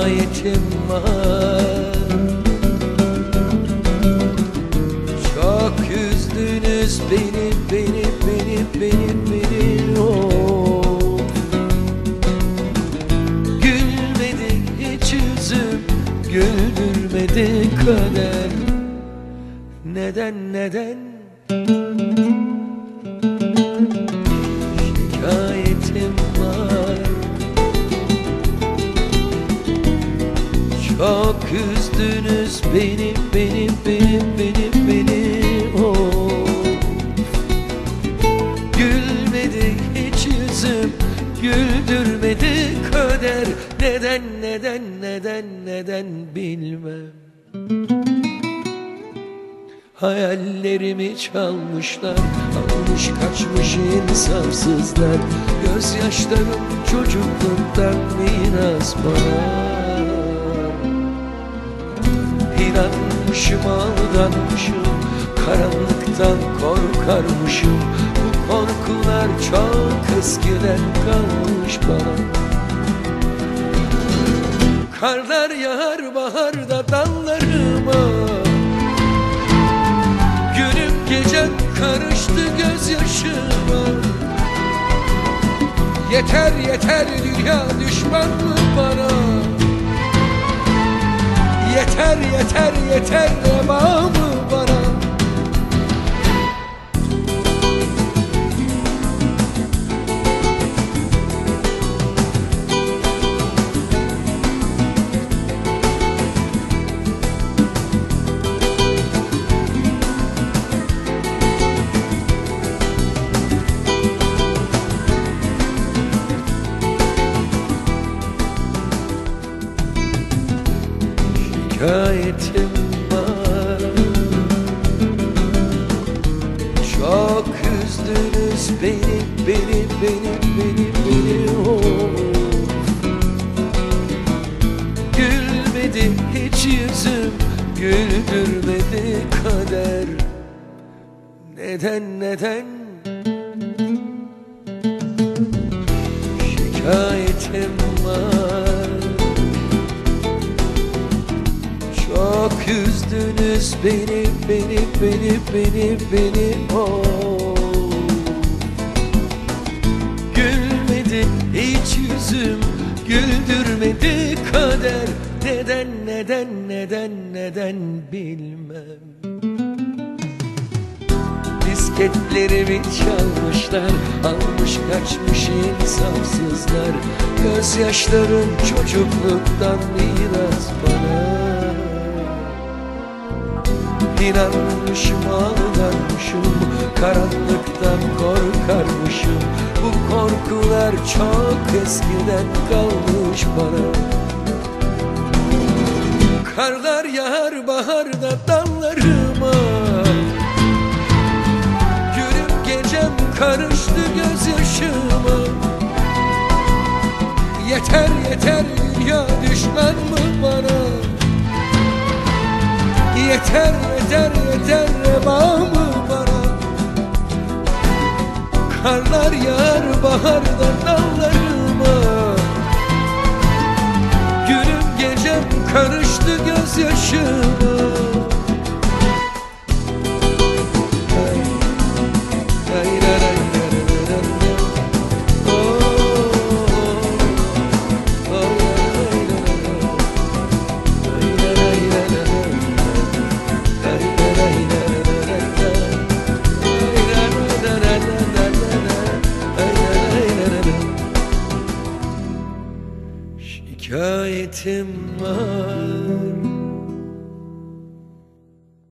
şikayetim var. Çok üzdünüz beni, oh. Gülmedi hiç yüzüm, güldürmedi kader. Neden? Şikayetim var. Çok üzdünüz beni, oh. Gülmedi hiç yüzüm, güldürmedi kader. Neden bilmem. Hayallerimi çalmışlar, almış kaçmış insafsızlar. Gözyaşlarım çocukluktan miras bana. İnanmışım, aldanmışım, karanlıktan korkarmışım. Bu korkular çok eskiden kalmış bana. Karlar yağar baharda dallarıma, günüm gecem karıştı gözyaşıma. Yeter dünya düşman mı bana? Yeter reva mı bana? Şikayetim var. Çok üzdünüz beni, oh. Gülmedi hiç yüzüm, güldürmedi kader. Neden? Şikayetim var. Çok üzdünüz beni, oh. Gülmedi hiç yüzüm, güldürmedi kader. Neden bilmem. Disketlerimi çalmışlar, almış kaçmış insafsızlar. Gözyaşlarım çocukluktan miras bana. İnanmışım, aldanmışım, karanlıktan korkarmışım. Bu korkular çok eskiden kalmış bana. Karlar yağar baharda dallarıma, günüm gecem karıştı gözyaşıma. Yeter dünya düşman mı bana? Yeter reva mı bana? Karlar yağar baharda dallarıma, günüm gecem karıştı gözyaşıma. Şikayetim var.